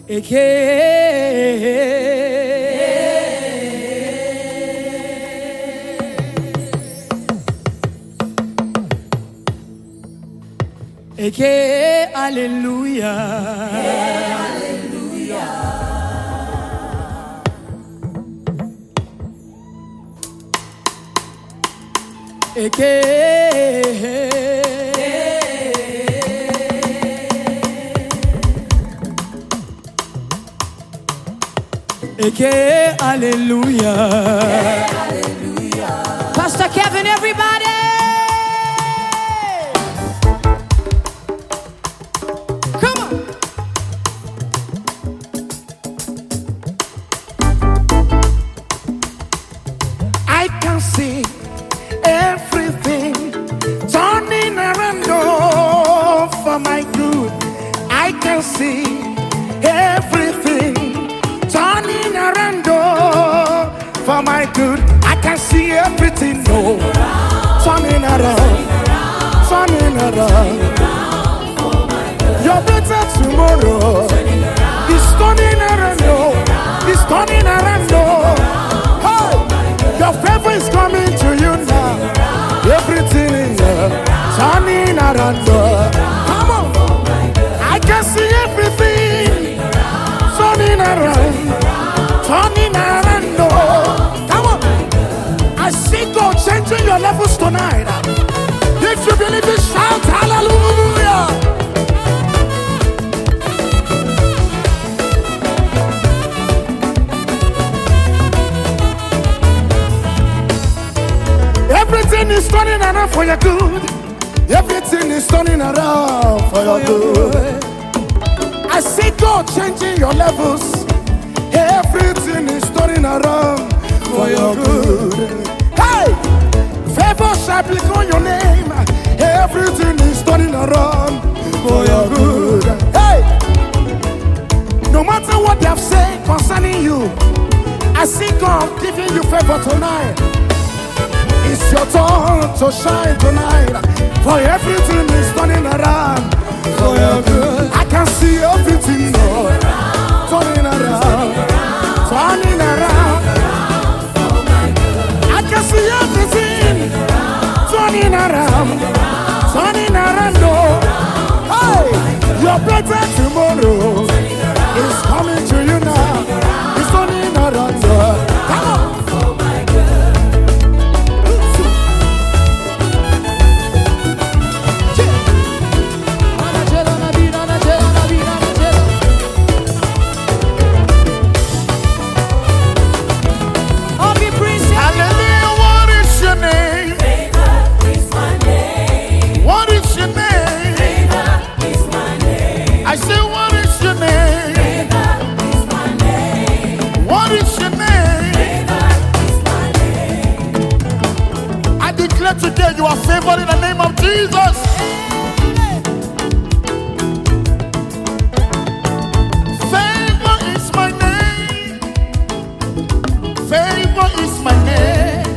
Hallelujah. Hallelujah. Pastor Kevin, everybody. Come on. I can see everything turning around for my good. I can see everything turning around for my good. I can see everything turning around. Your better tomorrow is turning around. It's turning around. Hey, your favor is coming to you now. Everything is turning around. Come on, I can see everything turning around. Come on, I see God changing your levels tonight. If you believe it, shout hallelujah. Everything is turning around for your good. Everything is turning around for your good. I see God changing your levels. Everything is turning around for your good. Hey, favor shall become your name. Everything is turning around for your good. Hey, no matter what they have said concerning you, I see God giving you favor tonight. It's your turn to shine tonight. For everything is turning around for your good. I can see everything turning around. I can see everything turning around. Hey, your better tomorrow is coming to you now. It's turning around. Come on. Today you are favored in the name of Jesus. Favor is my name. Favor is my name.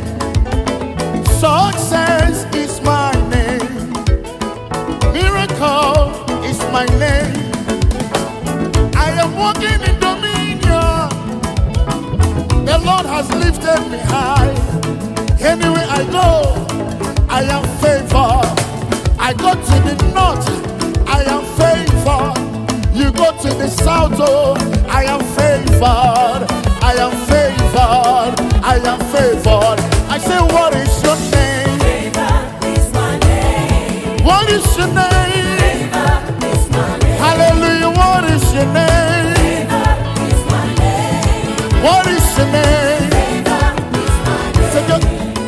Success is my name. Miracle is my name. I am walking in dominion. The Lord has lifted me high. Anywhere I go, I am favored. I go to the north, I am favored. You go to the south, oh, I am favored. I am favored. I am favored. I say, what is your name? Favor is my name. What is your name? Favor is my name. Hallelujah, what is your name? Favor is my name. What is your name? Favor is my name. Second.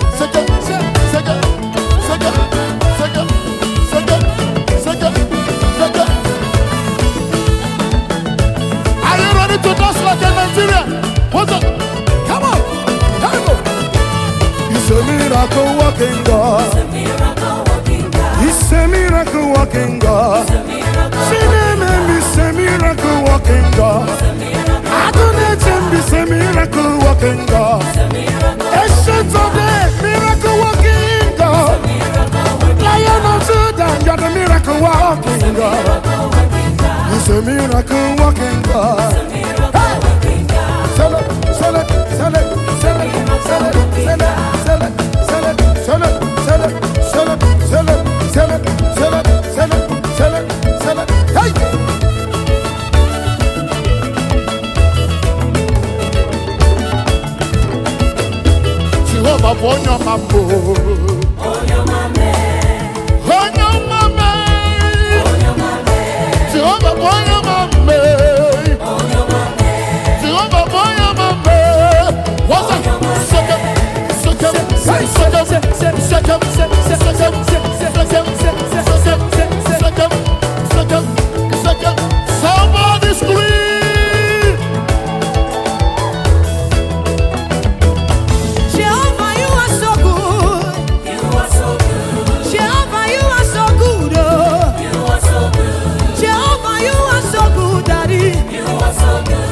Are you ready to dance like a Nigerian? What's up? Come on, come on. It's a miracle walking God. It's a miracle walking God. It's a miracle walking God. See them and it's a miracle walking God. I don't let him be a miracle walking God. Ancient of days, miracle walking God. Lion of Judah, you're the miracle walking God. It's a miracle walking God. Onyo mambo. Onyo mame. Onyo mame. Onyo mame. Jehovah onyo mame. Onyo mame. Jehovah onyo mame. What's that? Somebody scream. Jehovah, you are so good. You are so good. Jehovah, you are so good. Oh. You are so good. Jehovah, you are so good, Daddy. You are so good.